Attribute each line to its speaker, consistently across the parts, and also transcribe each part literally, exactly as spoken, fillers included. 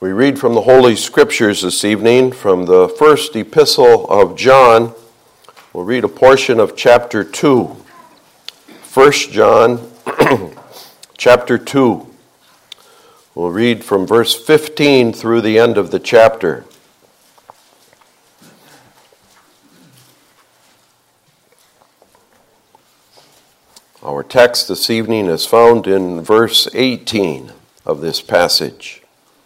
Speaker 1: We read from the Holy Scriptures this evening from the first epistle of John. We'll read a portion of chapter two. First John chapter two. We'll read from verse fifteen through the end of the chapter. Our text this evening is found in verse eighteen of this passage.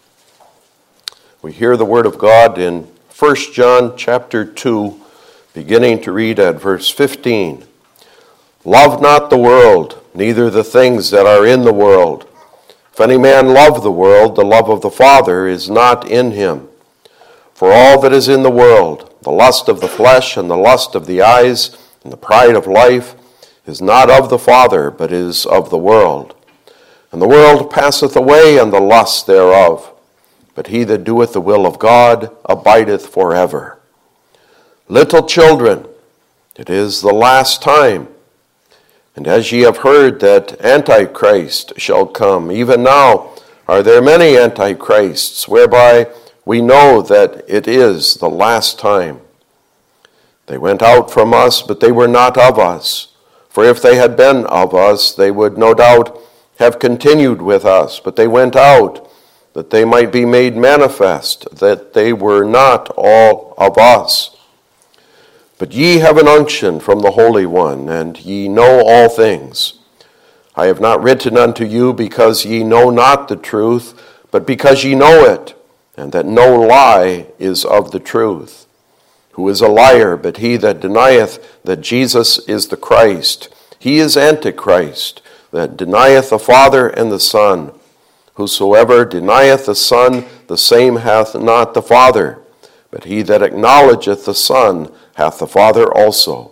Speaker 1: We hear the word of God in First John chapter two, beginning to read at verse fifteen. Love not the world, neither the things that are in the world. If any man love the world, the love of the Father is not in him. For all that is in the world, the lust of the flesh and the lust of the eyes and the pride of life, is not of the Father, but is of the world. And the world passeth away, and the lust thereof. But he that doeth the will of God abideth forever. Little children, it is the last time. And as ye have heard that Antichrist shall come, even now are there many Antichrists, whereby we know that it is the last time. They went out from us, but they were not of us. For if they had been of us, they would no doubt have continued with us. But they went out, that they might be made manifest, that they were not all of us. But ye have an unction from the Holy One, and ye know all things. I have not written unto you because ye know not the truth, but because ye know it, and that no lie is of the truth. Who is a liar, but he that denieth that Jesus is the Christ? He is Antichrist, that denieth the Father and the Son. Whosoever denieth the Son, the same hath not the Father. But he that acknowledgeth the Son hath the Father also.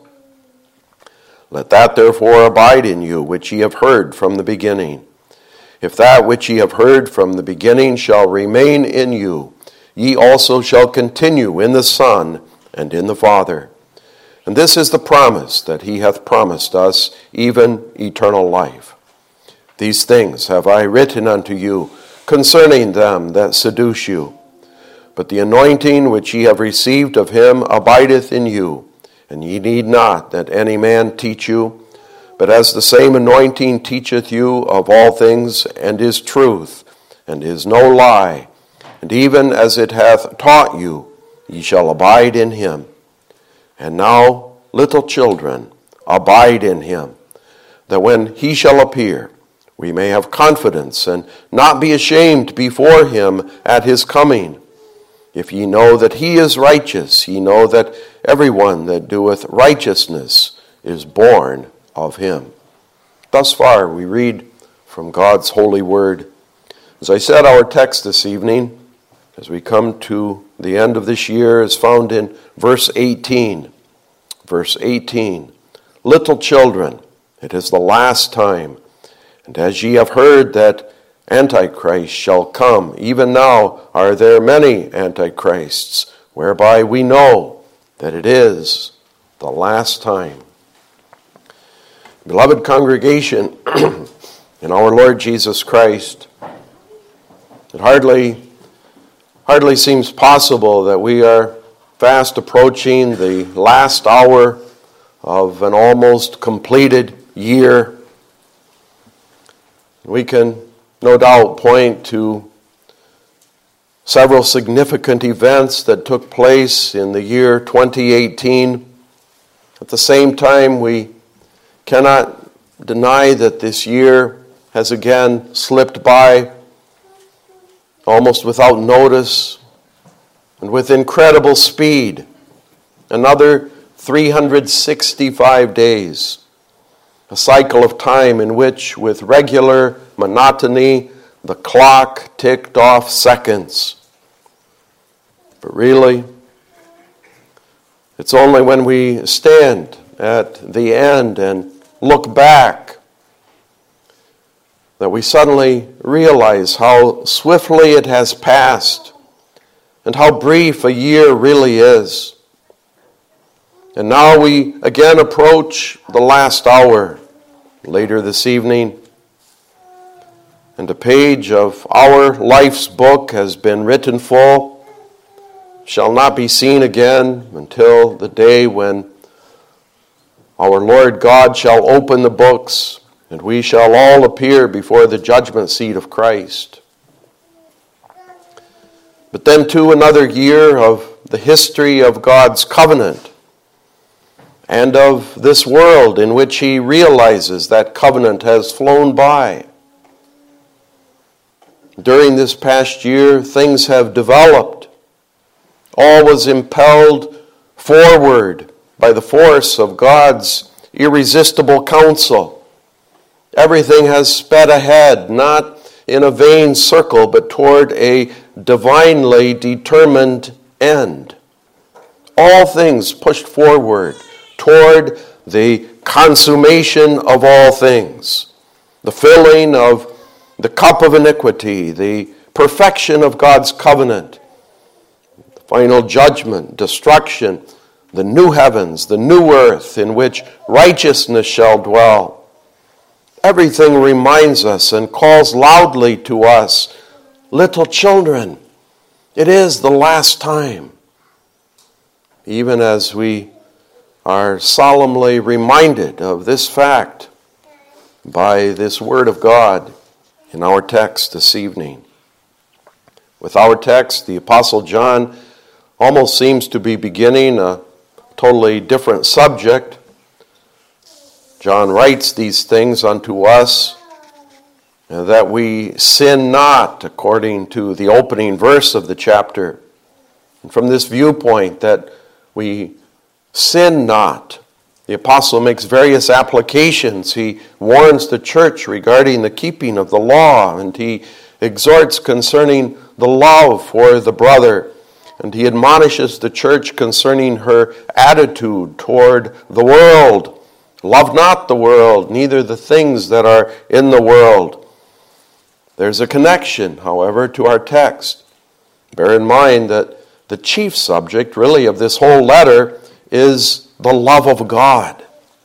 Speaker 1: Let that therefore abide in you, which ye have heard from the beginning. If that which ye have heard from the beginning shall remain in you, ye also shall continue in the Son and in the Father. And this is the promise that he hath promised us, even eternal life. These things have I written unto you concerning them that seduce you. But the anointing which ye have received of him abideth in you, and ye need not that any man teach you. But as the same anointing teacheth you of all things, and is truth, and is no lie, and even as it hath taught you, ye shall abide in him. And now, little children, abide in him, that when he shall appear, we may have confidence and not be ashamed before him at his coming. If ye know that he is righteous, ye know that everyone that doeth righteousness is born of him. Thus far we read from God's holy word. As I said, our text this evening, as we come to the end of this year, is found in verse eighteen. Verse eighteen, little children, it is the last time. And as ye have heard that Antichrist shall come, even now are there many Antichrists, whereby we know that it is the last time. Beloved congregation, in our Lord Jesus Christ, it hardly, hardly seems possible that we are fast approaching the last hour of an almost completed year. We can no doubt point to several significant events that took place in the year twenty eighteen. At the same time, we cannot deny that this year has again slipped by almost without notice and with incredible speed. Another three hundred sixty-five days. A cycle of time in which, with regular monotony, the clock ticked off seconds. But really, it's only when we stand at the end and look back that we suddenly realize how swiftly it has passed and how brief a year really is. And now we again approach the last hour later this evening. and a page of our life's book has been written full, shall not be seen again until the day when our Lord God shall open the books, and we shall all appear before the judgment seat of Christ. But then too, another year of the history of God's covenant and of this world in which he realizes that covenant has flown by. During this past year, things have developed. All was impelled forward by the force of God's irresistible counsel. Everything has sped ahead, not in a vain circle, but toward a divinely determined end. All things pushed forward toward the consummation of all things, the filling of the cup of iniquity, the perfection of God's covenant, the final judgment, destruction, the new heavens, the new earth in which righteousness shall dwell. Everything reminds us and calls loudly to us, little children, it is the last time. Even as we are solemnly reminded of this fact by this word of God in our text this evening. With our text, the Apostle John almost seems to be beginning a totally different subject. John writes these things unto us that we sin not, according to the opening verse of the chapter. And from this viewpoint that we sin not, the apostle makes various applications. He warns the church regarding the keeping of the law, and he exhorts concerning the love for the brother, and he admonishes the church concerning her attitude toward the world. Love not the world, neither the things that are in the world. There's a connection, however, to our text. Bear in mind that the chief subject, really, of this whole letter is the love of God.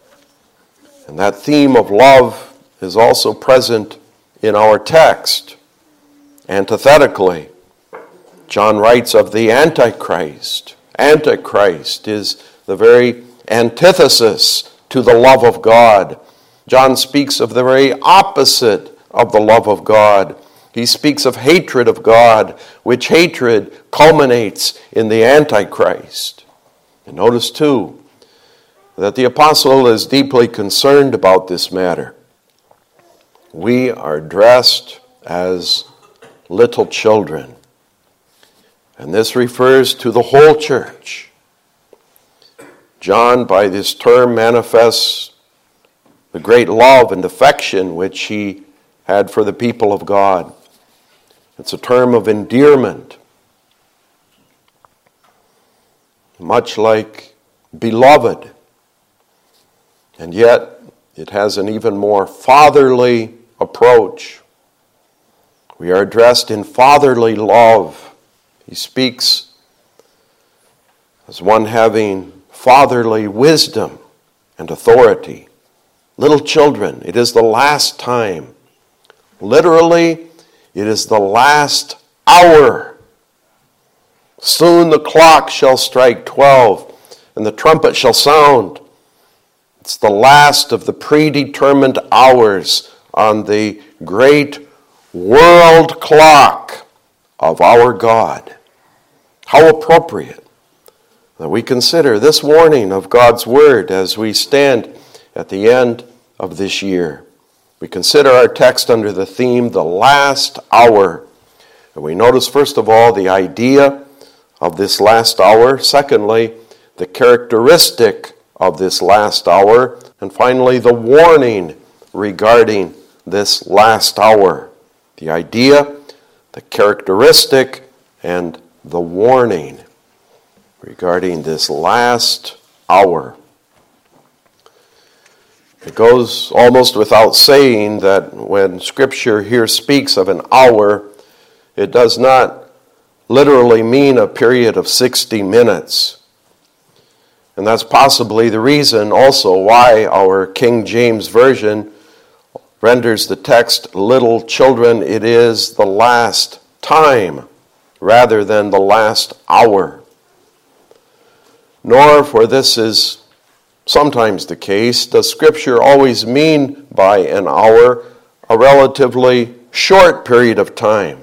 Speaker 1: And that theme of love is also present in our text. Antithetically, John writes of the Antichrist. Antichrist is the very antithesis to the love of God. John speaks of the very opposite of the love of God. He speaks of hatred of God, which hatred culminates in the Antichrist. And notice too, that the apostle is deeply concerned about this matter. We are dressed as little children. And this refers to the whole church. John, by this term, manifests the great love and affection which he had for the people of God. It's a term of endearment, much like beloved. And yet, it has an even more fatherly approach. We are addressed in fatherly love. He speaks as one having fatherly wisdom and authority. Little children, it is the last time. Literally, it is the last hour. Soon the clock shall strike twelve, and the trumpet shall sound. It's the last of the predetermined hours on the great world clock of our God. How appropriate that we consider this warning of God's word as we stand at the end of this year. We consider our text under the theme, the last hour. And we notice, first of all, the idea of this last hour. Secondly, the characteristic of this last hour. And finally, the warning regarding this last hour. The idea, the characteristic, and the warning regarding this last hour. It goes almost without saying that when Scripture here speaks of an hour, it does not literally mean a period of sixty minutes. And that's possibly the reason also why our King James Version renders the text, little children, it is the last time rather than the last hour. Nor, for this is sometimes the case, does Scripture always mean by an hour a relatively short period of time,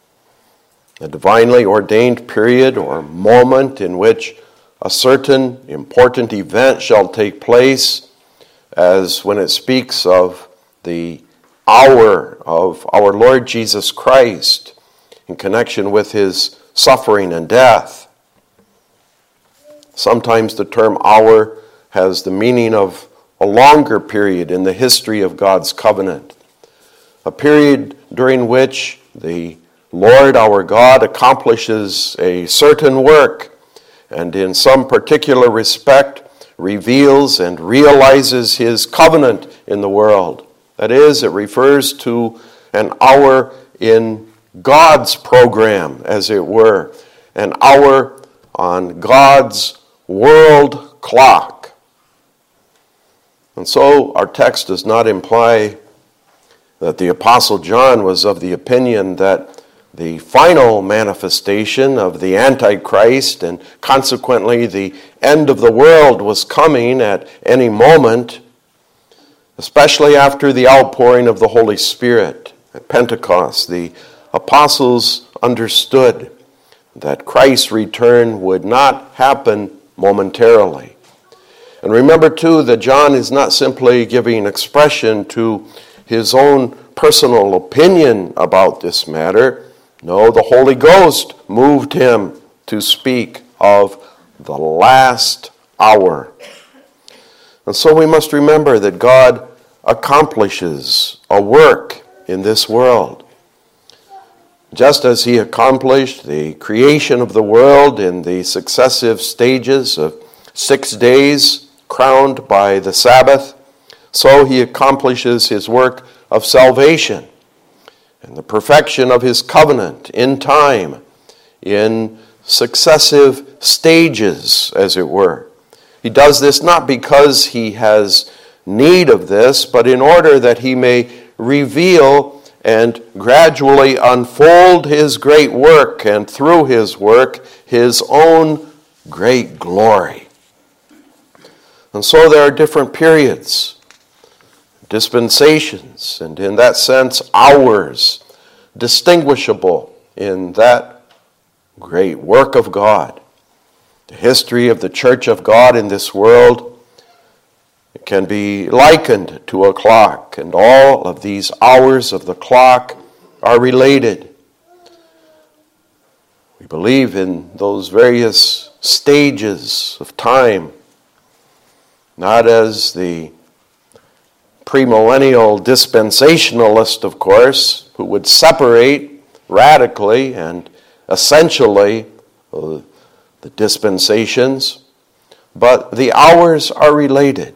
Speaker 1: a divinely ordained period or moment in which a certain important event shall take place, as when it speaks of the hour of our Lord Jesus Christ in connection with his suffering and death. Sometimes the term hour has the meaning of a longer period in the history of God's covenant, a period during which the Lord our God accomplishes a certain work and in some particular respect reveals and realizes his covenant in the world. That is, it refers to an hour in God's program, as it were, an hour on God's world clock. And so our text does not imply that the Apostle John was of the opinion that the final manifestation of the Antichrist and consequently the end of the world was coming at any moment, especially after the outpouring of the Holy Spirit at Pentecost. The apostles understood that Christ's return would not happen momentarily. And remember, too, that John is not simply giving expression to his own personal opinion about this matter. No, the Holy Ghost moved him to speak of the last hour. And so we must remember that God accomplishes a work in this world. Just as he accomplished the creation of the world in the successive stages of six days crowned by the Sabbath, so he accomplishes his work of salvation and the perfection of his covenant in time, in successive stages, as it were. He does this not because he has need of this, but in order that he may reveal and gradually unfold his great work, and through his work, his own great glory. And so there are different periods, dispensations, and in that sense, hours, distinguishable in that great work of God. The history of the church of God in this world can be likened to a clock, and all of these hours of the clock are related. We believe in those various stages of time, not as the premillennial dispensationalist, of course, who would separate radically and essentially uh, the dispensations, but the hours are related.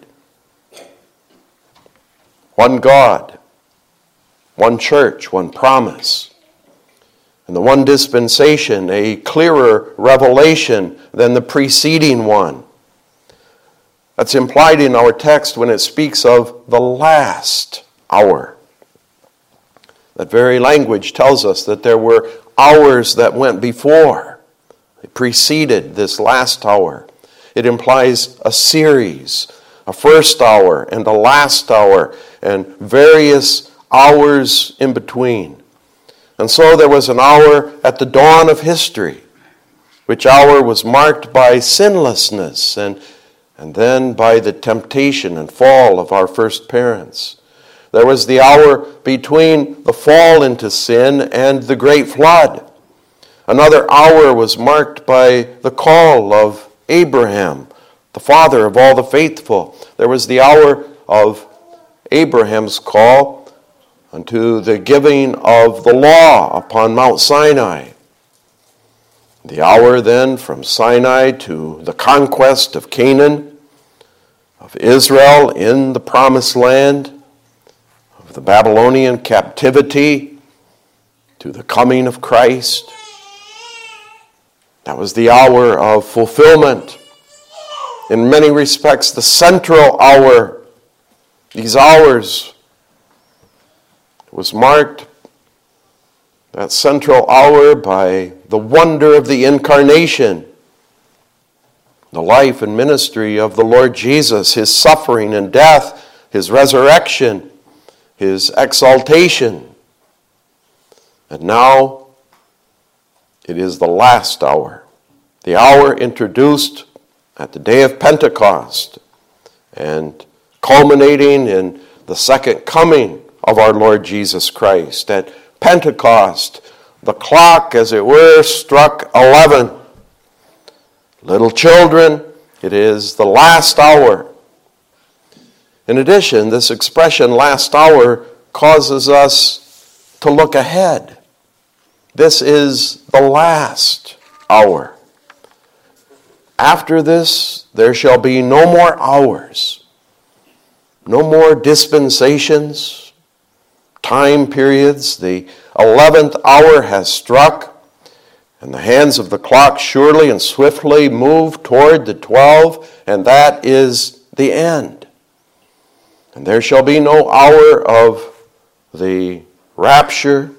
Speaker 1: One God, one church, one promise. And the one dispensation, a clearer revelation than the preceding one. That's implied in our text when it speaks of the last hour. That very language tells us that there were hours that went before. They preceded this last hour. It implies a series, a first hour and a last hour, and various hours in between. And so there was an hour at the dawn of history, which hour was marked by sinlessness and, and then by the temptation and fall of our first parents. There was the hour between the fall into sin and the great flood. Another hour was marked by the call of Abraham, the father of all the faithful. There was the hour of Abraham's call unto the giving of the law upon Mount Sinai. The hour then from Sinai to the conquest of Canaan, of Israel in the promised land, of the Babylonian captivity to the coming of Christ. That was the hour of fulfillment. In many respects, the central hour. These hours was marked, that central hour, by the wonder of the incarnation, the life and ministry of the Lord Jesus, his suffering and death, his resurrection, his exaltation. And now it is the last hour, the hour introduced at the day of Pentecost and culminating in the second coming of our Lord Jesus Christ. At Pentecost, the clock, as it were, struck eleven. Little children, it is the last hour. In addition, this expression, last hour, causes us to look ahead. This is the last hour. After this, there shall be no more hours, no more dispensations, time periods. The eleventh hour has struck, and the hands of the clock surely and swiftly move toward the twelve, and that is the end. And there shall be no hour of the rapture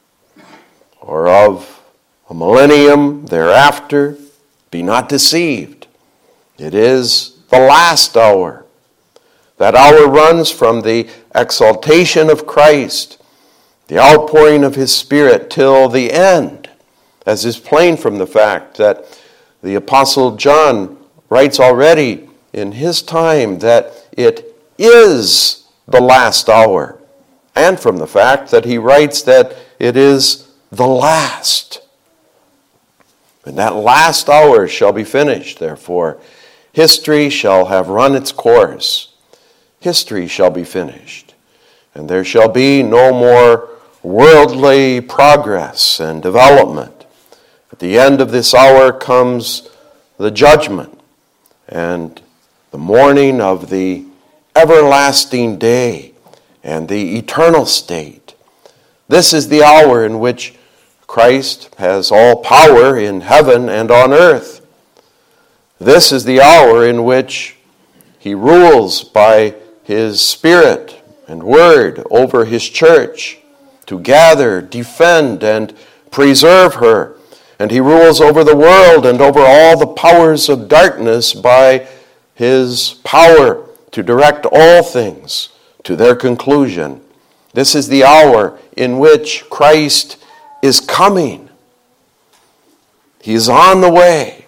Speaker 1: or of a millennium thereafter. Be not deceived. It is the last hour. That hour runs from the exaltation of Christ, the outpouring of his Spirit, till the end, as is plain from the fact that the Apostle John writes already in his time that it is the last hour, and from the fact that he writes that it is the last. And that last hour shall be finished, therefore. History shall have run its course. History shall be finished. And there shall be no more worldly progress and development. At the end of this hour comes the judgment and the morning of the everlasting day and the eternal state. This is the hour in which Christ has all power in heaven and on earth. This is the hour in which he rules by his Spirit and Word over his church to gather, defend, and preserve her. And he rules over the world and over all the powers of darkness by his power to direct all things to their conclusion. This is the hour in which Christ is coming. He is on the way.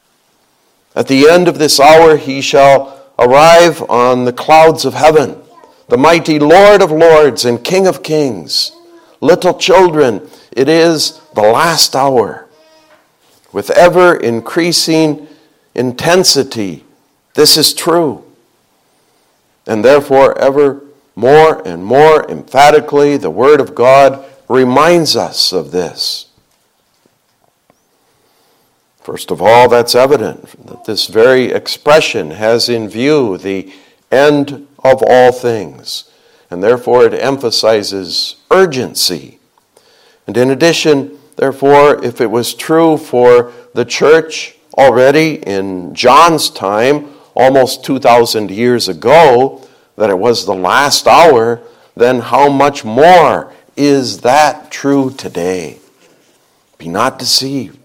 Speaker 1: At the end of this hour, he shall arrive on the clouds of heaven, the mighty Lord of lords and King of kings. Little children, it is the last hour. With ever increasing intensity, this is true. And therefore, ever more and more emphatically, the Word of God reminds us of this. First of all, that's evident that this very expression has in view the end of all things, and therefore it emphasizes urgency. And in addition, therefore, if it was true for the church already in John's time, almost two thousand years ago, that it was the last hour, then how much more is that true today? Be not deceived.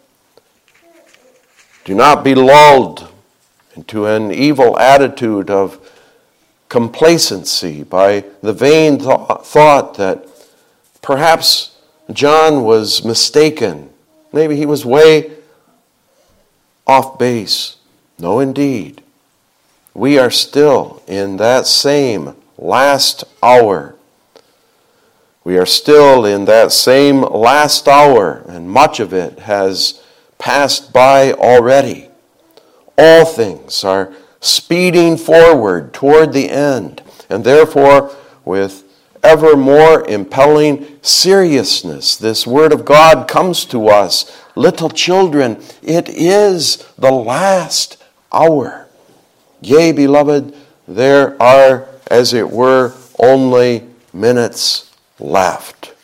Speaker 1: Do not be lulled into an evil attitude of complacency by the vain th- thought that perhaps John was mistaken. Maybe he was way off base. No, indeed. We are still in that same last hour. We are still in that same last hour, and much of it has passed by already. All things are speeding forward toward the end, and therefore, with ever more impelling seriousness, this Word of God comes to us. Little children, it is the last hour. Yea, beloved, there are, as it were, only minutes left.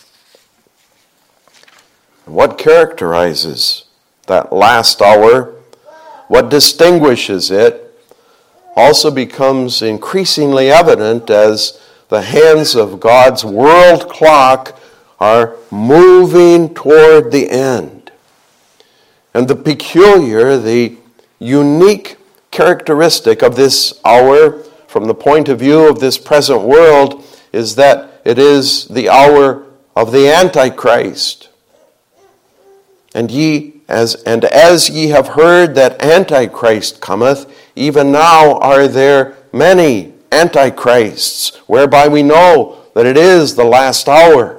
Speaker 1: What characterizes that last hour, what distinguishes it, also becomes increasingly evident as the hands of God's world clock are moving toward the end. And the peculiar, the unique characteristic of this hour from the point of view of this present world is that it is the hour of the Antichrist. And ye as and as ye have heard that Antichrist cometh, even now are there many Antichrists, whereby we know that it is the last hour.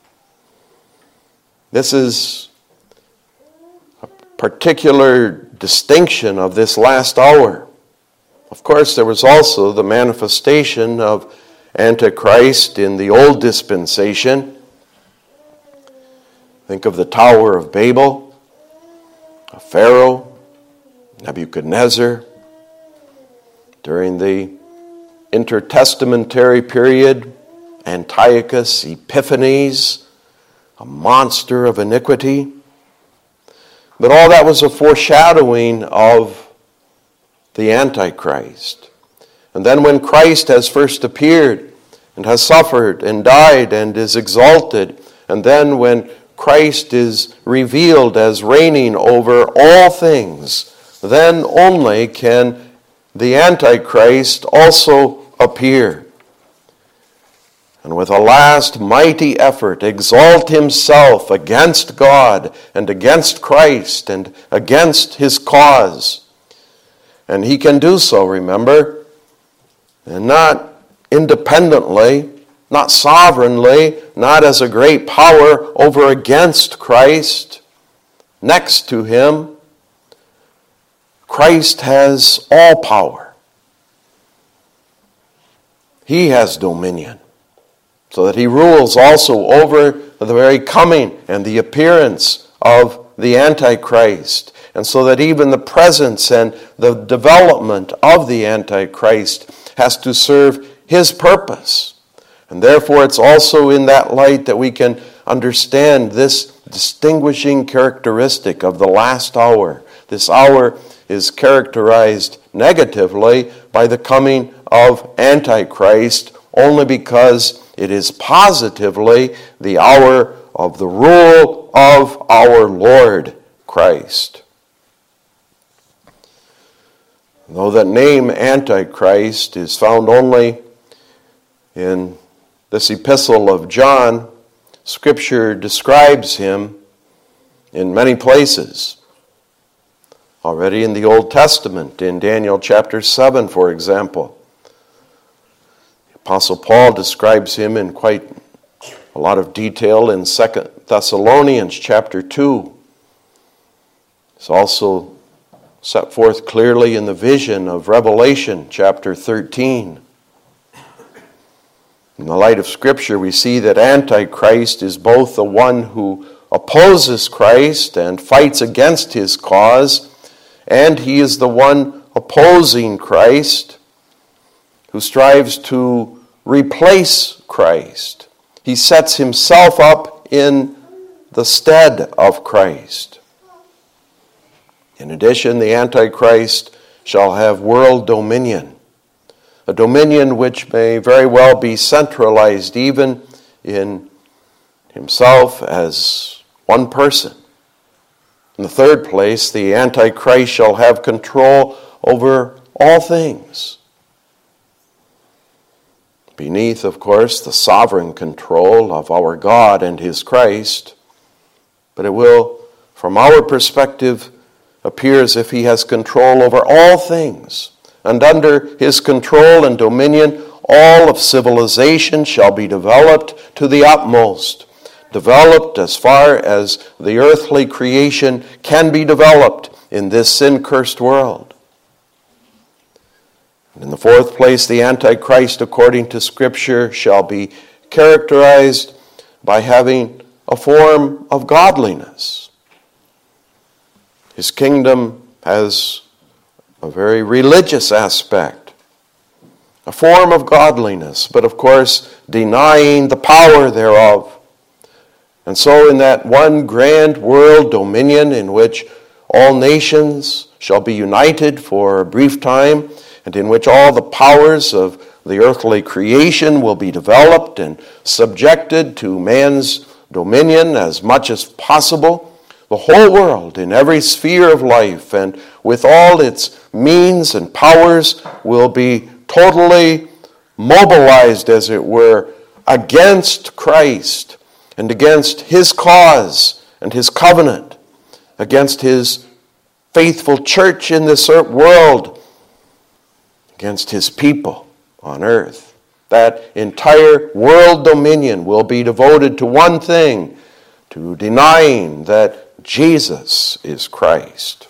Speaker 1: This is a particular distinction of this last hour. Of course, there was also the manifestation of Antichrist in the old dispensation. Think of the Tower of Babel, of Pharaoh, Nebuchadnezzar. During the intertestamentary period, Antiochus Epiphanes, a monster of iniquity. But all that was a foreshadowing of the Antichrist. And then when Christ has first appeared and has suffered and died and is exalted, and then when Christ is revealed as reigning over all things, then only can the Antichrist also appear. And with a last mighty effort, exalt himself against God and against Christ and against his cause. And he can do so, remember, and not independently, not sovereignly, not as a great power over against Christ, next to him. Christ has all power. He has dominion, so that he rules also over the very coming and the appearance of the Antichrist, and so that even the presence and the development of the Antichrist has to serve his purpose. And therefore it's also in that light that we can understand this distinguishing characteristic of the last hour. This hour is characterized negatively by the coming of Antichrist only because it is positively the hour of the rule of our Lord Christ. Though that name Antichrist is found only in this epistle of John, Scripture describes him in many places. Already in the Old Testament, in Daniel chapter seven, for example, the Apostle Paul describes him in quite a lot of detail in Second Thessalonians chapter two. It's also set forth clearly in the vision of Revelation chapter thirteen. In the light of Scripture, we see that Antichrist is both the one who opposes Christ and fights against his cause, and he is the one opposing Christ who strives to replace Christ. He sets himself up in the stead of Christ. In addition, the Antichrist shall have world dominion, a dominion which may very well be centralized even in himself as one person. In the third place, the Antichrist shall have control over all things. Beneath, of course, the sovereign control of our God and his Christ, but it will, from our perspective, appear as if he has control over all things. And under his control and dominion, all of civilization shall be developed to the utmost. Developed as far as the earthly creation can be developed in this sin-cursed world. And in the fourth place, the Antichrist, according to Scripture, shall be characterized by having a form of godliness. His kingdom has a very religious aspect, a form of godliness, but of course denying the power thereof. And so in that one grand world dominion in which all nations shall be united for a brief time, and in which all the powers of the earthly creation will be developed and subjected to man's dominion as much as possible. The whole world in every sphere of life and with all its means and powers will be totally mobilized, as it were, against Christ and against his cause and his covenant, against his faithful church in this world, against his people on earth. That entire world dominion will be devoted to one thing, to denying that Jesus is Christ.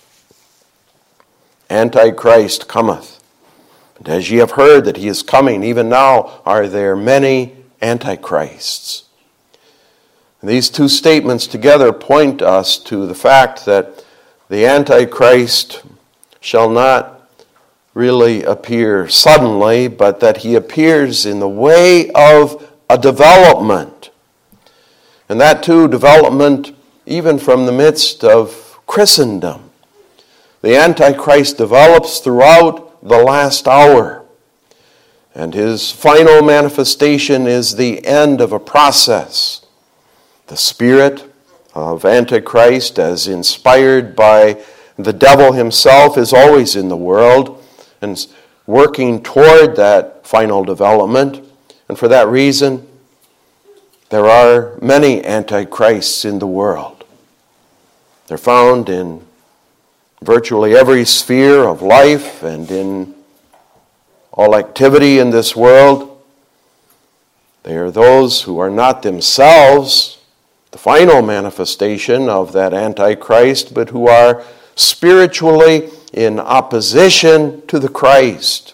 Speaker 1: Antichrist cometh. And as ye have heard that he is coming, even now are there many antichrists. And these two statements together point us to the fact that the Antichrist shall not really appear suddenly, but that he appears in the way of a development. And that too, development even from the midst of Christendom. The Antichrist develops throughout the last hour, and his final manifestation is the end of a process. The spirit of Antichrist, as inspired by the devil himself, is always in the world and working toward that final development. And for that reason, there are many antichrists in the world. They're found in virtually every sphere of life and in all activity in this world. They are those who are not themselves the final manifestation of that Antichrist, but who are spiritually in opposition to the Christ.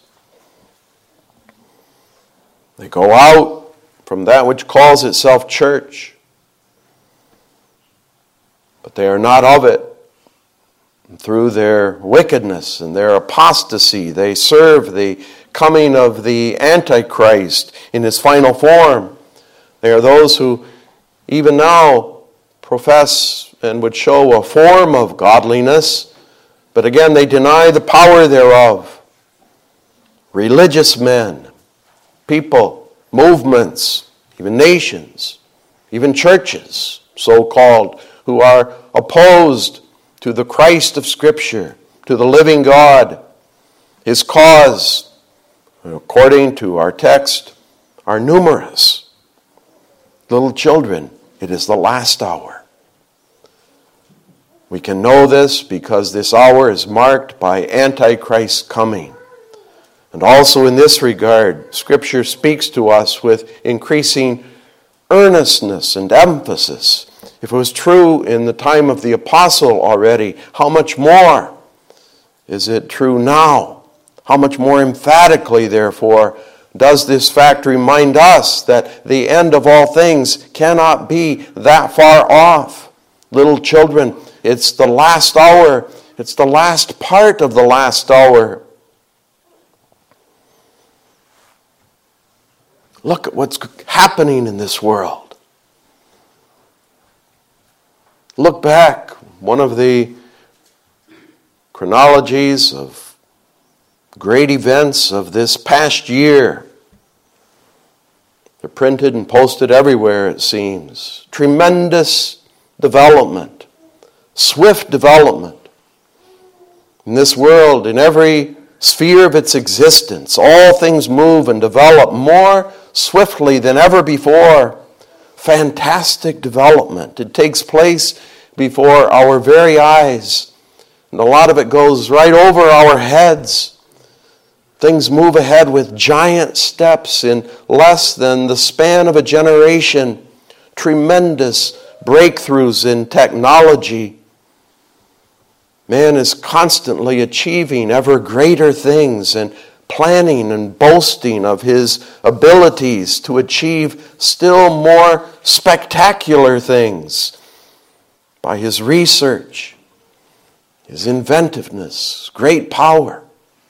Speaker 1: They go out from that which calls itself church, but they are not of it. And through their wickedness and their apostasy, they serve the coming of the Antichrist in his final form. They are those who even now profess and would show a form of godliness, but again they deny the power thereof. Religious men, people, movements, even nations, even churches, so-called, who are opposed to the Christ of Scripture, to the living God. His cause, according to our text, are numerous. Little children, it is the last hour. We can know this because this hour is marked by Antichrist's coming. And also in this regard, Scripture speaks to us with increasing earnestness and emphasis. If it was true in the time of the apostle already, how much more is it true now? How much more emphatically, therefore, does this fact remind us that the end of all things cannot be that far off? Little children, it's the last hour. It's the last part of the last hour. Look at what's happening in this world. Look back. One of the chronologies of great events of this past year. They're printed and posted everywhere, it seems. Tremendous development. Swift development. In this world, in every sphere of its existence, all things move and develop more swiftly than ever before. Fantastic development. It takes place before our very eyes. And a lot of it goes right over our heads. Things move ahead with giant steps in less than the span of a generation. Tremendous breakthroughs in technology. Man is constantly achieving ever greater things and planning and boasting of his abilities to achieve still more spectacular things by his research, his inventiveness, great power.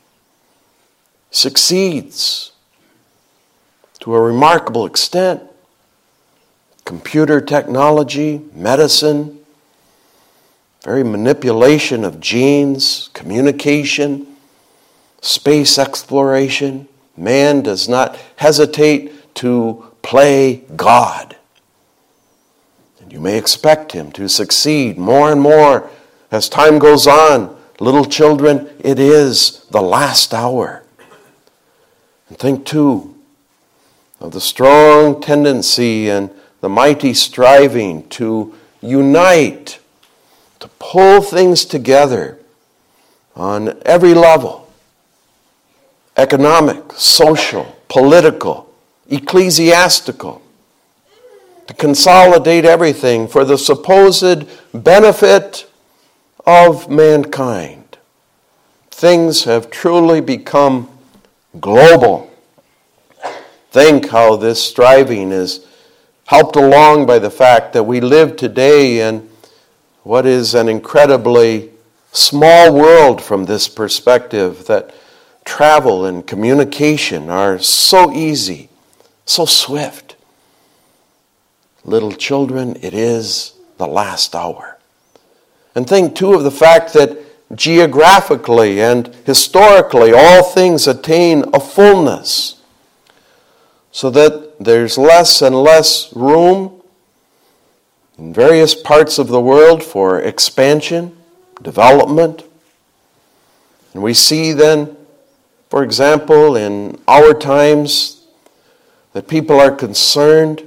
Speaker 1: Succeeds to a remarkable extent. Computer technology, medicine, very manipulation of genes, communication, space exploration, Man does not hesitate to play God. And you may expect him to succeed more and more as time goes on. Little children, it is the last hour. And think too of the strong tendency and the mighty striving to unite, to pull things together on every level: economic, social, political, ecclesiastical, to consolidate everything for the supposed benefit of mankind. Things have truly become global. Think how this striving is helped along by the fact that we live today in what is an incredibly small world from this perspective, that travel and communication are so easy, so swift. Little children, it is the last hour. And think too of the fact that geographically and historically all things attain a fullness, so that there's less and less room in various parts of the world for expansion, development. And we see then, for example, in our times, that people are concerned,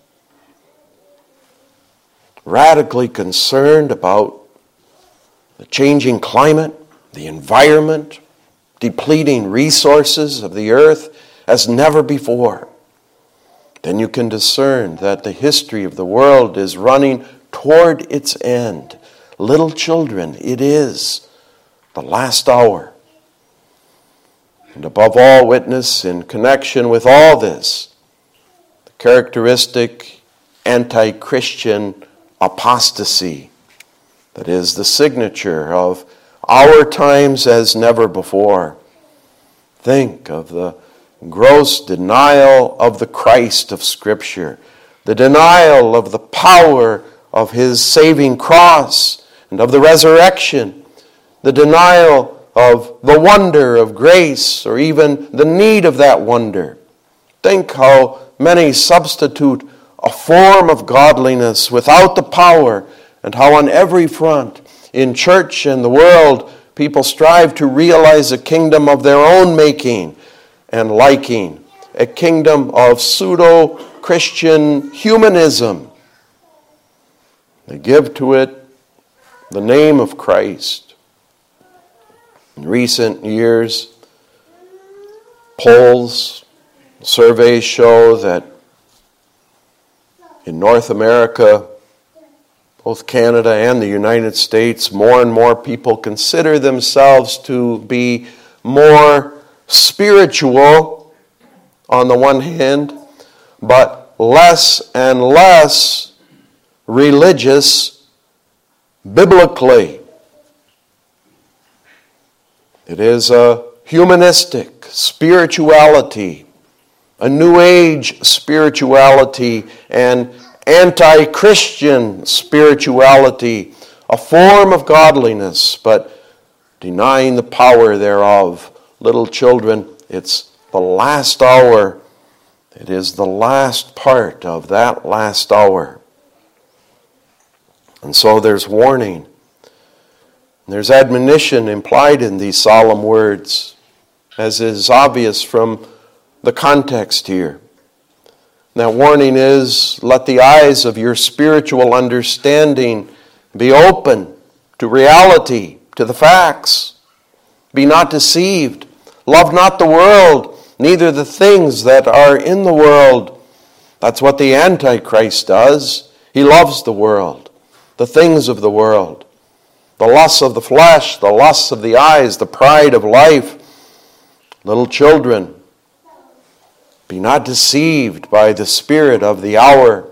Speaker 1: radically concerned about the changing climate, the environment, depleting resources of the earth as never before. Then you can discern that the history of the world is running toward its end. Little children, it is the last hour. And above all, witness in connection with all this, the characteristic anti-Christian apostasy that is the signature of our times as never before. Think of the gross denial of the Christ of Scripture, the denial of the power of his saving cross and of the resurrection, the denial of the wonder of grace or even the need of that wonder. Think how many substitute a form of godliness without the power, and how on every front, in church and the world, people strive to realize a kingdom of their own making and liking, a kingdom of pseudo-Christian humanism. They give to it the name of Christ. In recent years, polls, surveys show that in North America, both Canada and the United States, more and more people consider themselves to be more spiritual on the one hand, but less and less religious biblically. It is a humanistic spirituality, a New Age spirituality, and anti-Christian spirituality, a form of godliness, but denying the power thereof. Little children, it's the last hour. It is the last part of that last hour. And so there's warning. There's admonition implied in these solemn words, as is obvious from the context here. That warning is, let the eyes of your spiritual understanding be open to reality, to the facts. Be not deceived. Love not the world, neither the things that are in the world. That's what the Antichrist does. He loves the world, the things of the world, the lusts of the flesh, the lusts of the eyes, the pride of life. Little children, be not deceived by the spirit of the hour,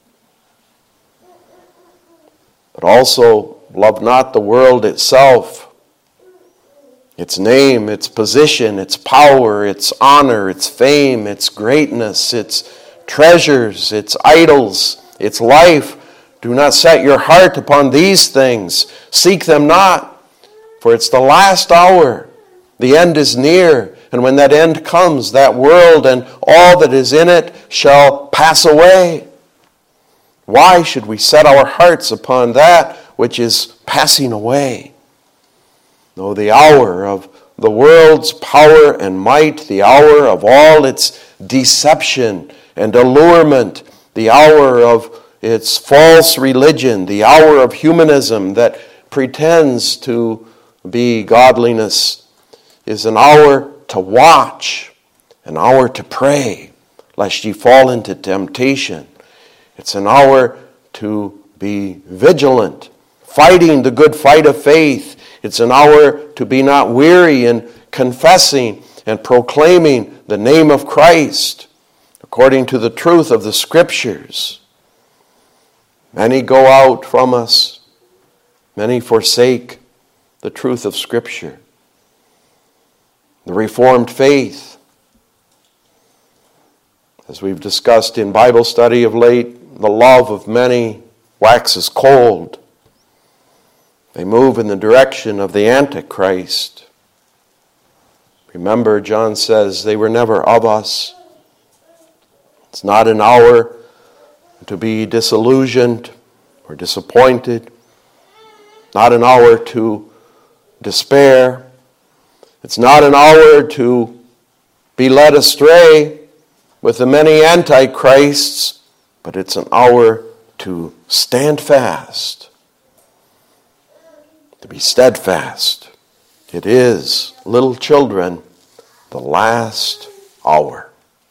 Speaker 1: but also love not the world itself, its name, its position, its power, its honor, its fame, its greatness, its treasures, its idols, its life. Do not set your heart upon these things. Seek them not, for it's the last hour. The end is near. And when that end comes, that world and all that is in it shall pass away. Why should we set our hearts upon that which is passing away? No, the hour of the world's power and might, the hour of all its deception and allurement, the hour of its false religion, the hour of humanism that pretends to be godliness, is an hour to watch, an hour to pray, lest ye fall into temptation. It's an hour to be vigilant, fighting the good fight of faith. It's an hour to be not weary in confessing and proclaiming the name of Christ according to the truth of the Scriptures. Many go out from us. Many forsake the truth of Scripture. The Reformed faith, as we've discussed in Bible study of late, the love of many waxes cold. They move in the direction of the Antichrist. Remember, John says they were never of us. It's not an hour to be disillusioned or disappointed. Not an hour to despair. It's not an hour to be led astray with the many antichrists, but it's an hour to stand fast, to be steadfast. It is, little children, the last hour.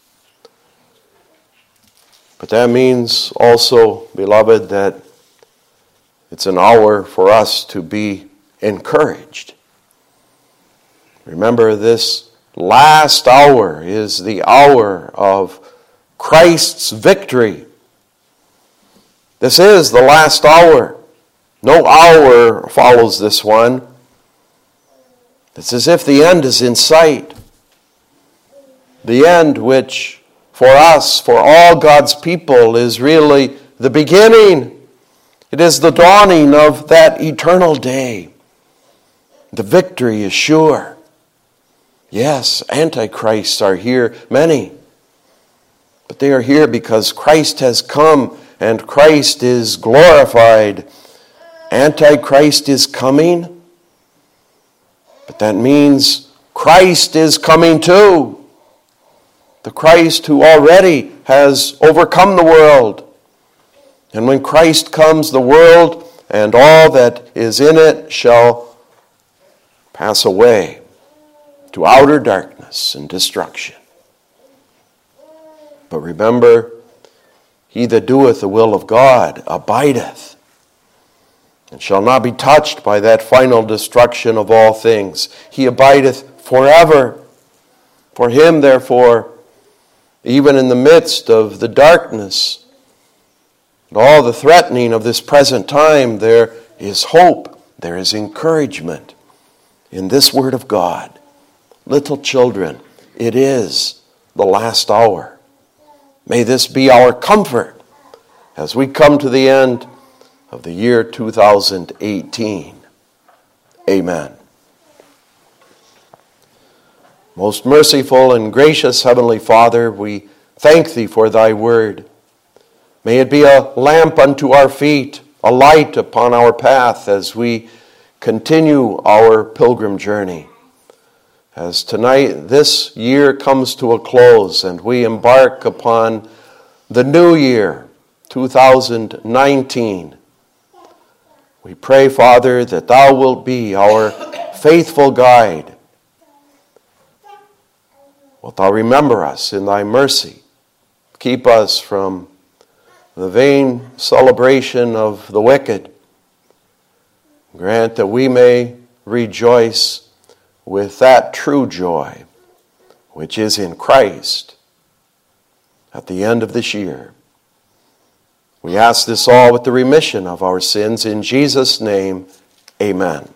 Speaker 1: But that means also, beloved, that it's an hour for us to be encouraged. Remember, this last hour is the hour of Christ's victory. This is the last hour. No hour follows this one. It's as if the end is in sight. The end which, for us, for all God's people, is really the beginning. It is the dawning of that eternal day. The victory is sure. Yes, antichrists are here, many. But they are here because Christ has come and Christ is glorified. Antichrist is coming, but that means Christ is coming too. The Christ who already has overcome the world. And when Christ comes, the world and all that is in it shall pass away to outer darkness and destruction. But remember, he that doeth the will of God abideth, and shall not be touched by that final destruction of all things. He abideth forever. For him, therefore, even in the midst of the darkness and all the threatening of this present time, there is hope, there is encouragement in this word of God. Little children, it is the last hour. May this be our comfort as we come to the end of the year two thousand eighteen. Amen. Most merciful and gracious Heavenly Father, we thank Thee for Thy word. May it be a lamp unto our feet, a light upon our path as we continue our pilgrim journey. As tonight, this year comes to a close and we embark upon the new year, two thousand nineteen. We pray, Father, that Thou wilt be our faithful guide. Wilt Thou remember us in Thy mercy? Keep us from the vain celebration of the wicked. Grant that we may rejoice with that true joy which is in Christ at the end of this year. We ask this all with the remission of our sins. In Jesus' name, amen.